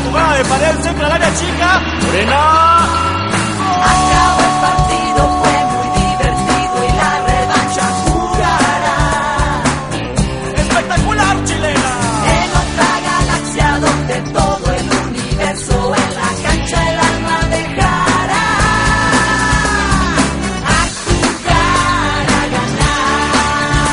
jugada de pared, centro al área chica. Morena. ¡Gol!